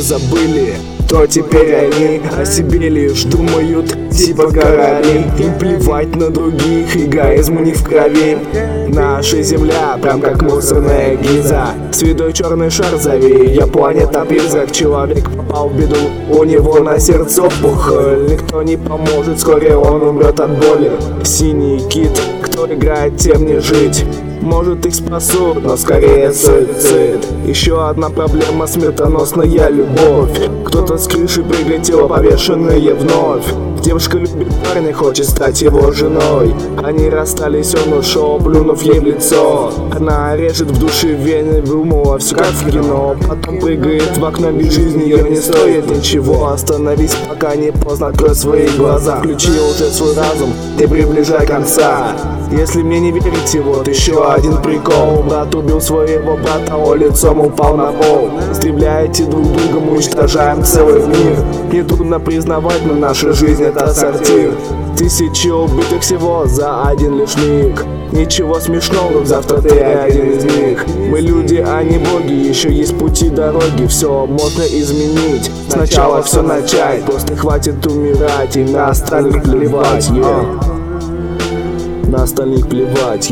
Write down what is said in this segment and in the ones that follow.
забыли, то теперь они о себе лишь думают, типа короли. Им плевать на других, эгоизм не в крови. Наша земля прям как мусорная гильза. С виду черный шар зови, я планета-призрак. Человек попал в беду, у него на сердце опухоль. Никто не поможет, вскоре он умрет от боли. Синий кит, кто играет, тем не жить. Может, их спасут, но скорее суицид. Еще одна проблема — смертоносная любовь. Кто-то с крыши прилетел, повешенные вновь. Девушка любит парня, хочет стать его женой. Они расстались, он ушел, плюнув ей в лицо. Она режет в душе вены, думала все как в кино. Потом прыгает в окно, ведь жизнь ее не стоит ничего. Остановись, пока не поздно, открой свои глаза. Включи уже свой разум, ты приближай конца. Если мне не верите, вот еще один прикол. Брат убил своего брата, он лицом упал на пол. Стреляете друг друга, мы уничтожаем целый мир. Не трудно признавать, но наша жизнь — это сортир. Тысячи убитых всего за один лишь миг. Ничего смешного, завтра ты один из них. Мы люди, а не боги, еще есть пути, дороги. Все можно изменить, сначала все начать. Просто хватит умирать, и на остальных плевать, На остальных плевать,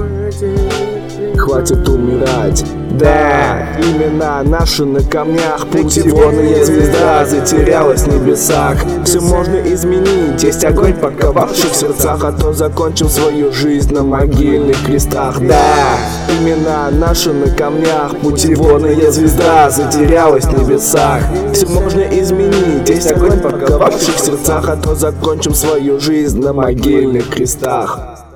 Хватит умирать. Да, имена наши на камнях, путеводная звезда затерялась в небесах. Все можно изменить, есть огонь, паковавший в сердцах. А то закончил свою жизнь на могильных крестах. Да, имена наши на камнях, путеводная звезда затерялась в небесах. Все можно изменить, есть огонь, паковавший в сердцах. А то закончим свою жизнь на могильных крестах.